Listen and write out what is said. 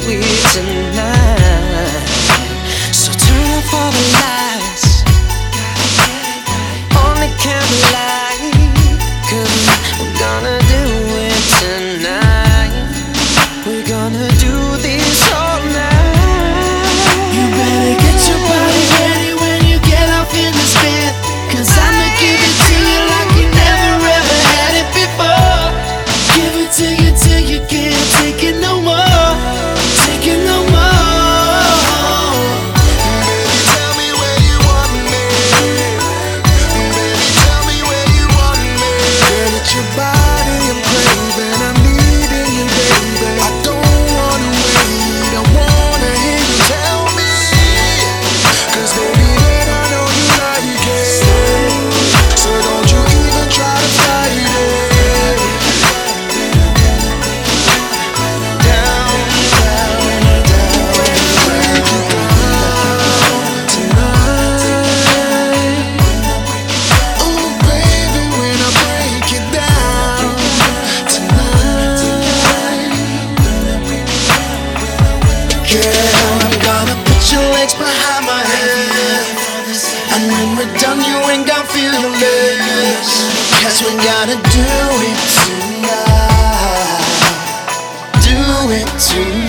we tonight. So turn off all the lights on the candlelight, 'cause we're gonna do it tonight. We're gonna do this all night. You better get your body ready when you get off in this bed, 'cause I'ma give it to you like you never ever had it before. Give it to you till you can't take it no more. Take it no more. Baby, tell me where you want me. Baby, tell me where you want me. Girl, it's your body I'm craving. I'm needing you, baby. I don't wanna wait. I wanna hear you tell me. 'Cause baby, then I know you like it. So don't you even try to fight it. Down, down, down. Break it down tonight. Ooh, baby, when I break it down tonight. Girl, I'm gonna put your legs behind my head, and when we're done you ain't gonna feel your legs, 'cause we gotta do it tonight. Do it tonight.